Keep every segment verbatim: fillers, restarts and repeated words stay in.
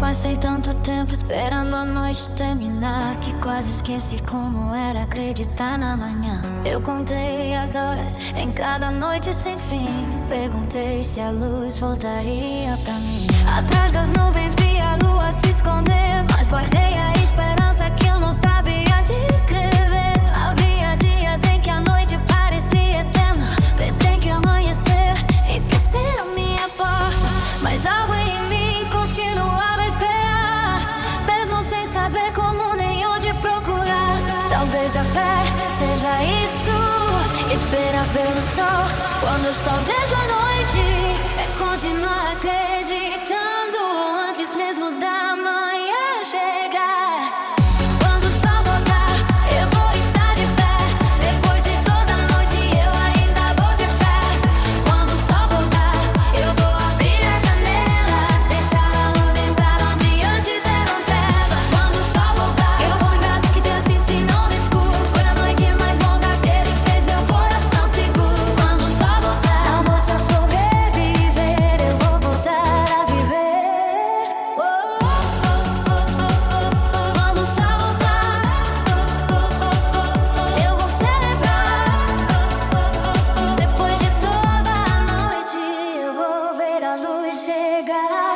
Passei tanto tempo esperando a noite terminar que quase esqueci como era acreditar na manhã. Eu contei as horas em cada noite sem fim. Perguntei se a luz voltaria pra mim. Atrás das nuvens vi a lua se esconder, mas guardei a esperança que eu não sabia descrever. Havia dias em que a noite parecia eterna. Pensei que ia amanhecer, esquecer a minha porta, mas algo em mim continuava a esperar, mesmo sem saber como nem onde procurar. Talvez a fé seja isso, esperar pelo sol. Quando eu só vejo a noite, é continuar acreditando antes mesmo da manhã chegar. Quando o sol voltar, eu vou estar de pé. Depois de toda a noite, eu ainda vou ter fé. Quando o sol voltar, eu vou abrir as janelas, deixar a luz entrar onde antes eram trevas. Quando o sol voltar, eu vou lembrar do que Deus me ensinou no escuro. Foi na noite mais longa que Ele fez meu coração seguro. Quando o sol voltar, não vou só sobreviver, eu vou voltar a viver. Oh, oh, oh, oh, oh. Quando o sol voltar, eu vou celebrar. Depois de toda a noite, eu vou ver a luz chegar.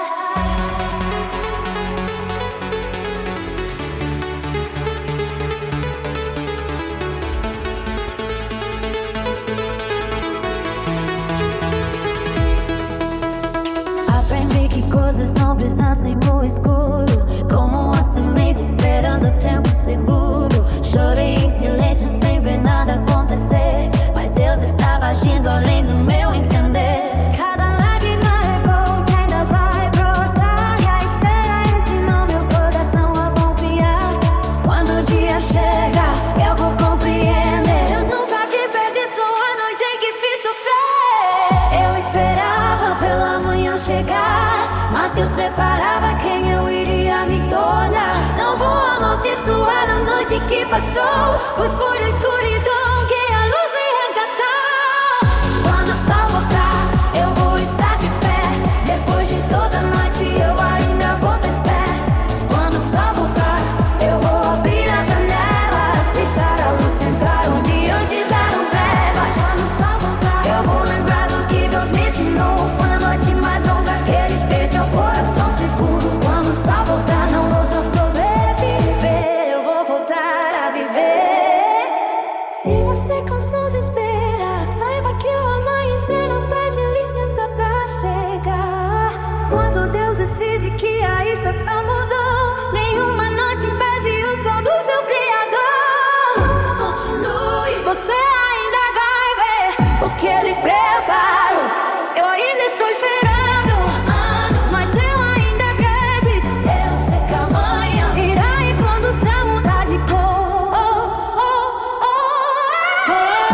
Aprendi que coisas nobres nascem no escuro, como uma semente esperando o tempo seguro. Chorei em silêncio sem ver nada acontecer, mas Deus estava agindo além do meu entender. Cada lágrima é gol que ainda vai brotar, e a espera ensinou meu coração a confiar. Quando o dia chega, eu vou compreender. Deus nunca desperdiçou a noite em que fiz sofrer. Eu esperava pela manhã chegar, mas Deus preparava quem eu iria me tornar. Não vou amaldiçoar a noite que passou, pois foi na escuridão que a luz me resgatou. Quando o sol voltar, eu vou estar de pé. Depois de toda a noite, eu ainda vou ter fé. Quando o sol voltar, eu vou abrir as janelas, deixar a luz entrar onde antes eram trevas. Quando o sol voltar, eu vou lembrar do que Deus me ensinou. Foi na noite mais longa que Ele fez meu coração seguro. Quando o sol voltar, não vou só sobreviver, eu vou voltar a viver. Se você cansou de esperar, saiba que o amanhecer não pede licença pra chegar. Quando Deus decide que a estação mudou, nenhuma noite impede o sol do seu Criador. Continue, você ainda vai ver o que Ele preparou. Eu ainda estou esperando, mas eu ainda acredito. Eu sei que amanhã irá, e quando o céu mudar de cor, oh, oh, oh,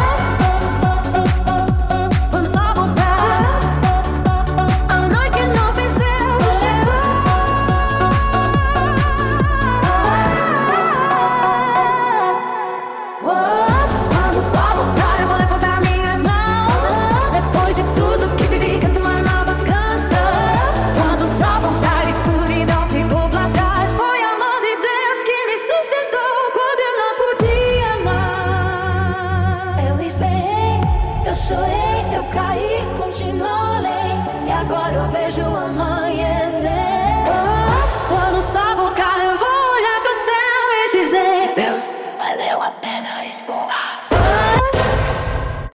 oh. Quando o sol voltar, a noite que não venceu chegou. Oh, quando o sol voltar, eu vou levantar minhas mãos. Depois de tudo que vivi, canto uma nova canção. Quando o sol voltar, a escuridão ficou pra trás. Foi a mão de Deus que me sustentou quando eu não podia mais. Eu esperei, eu chorei.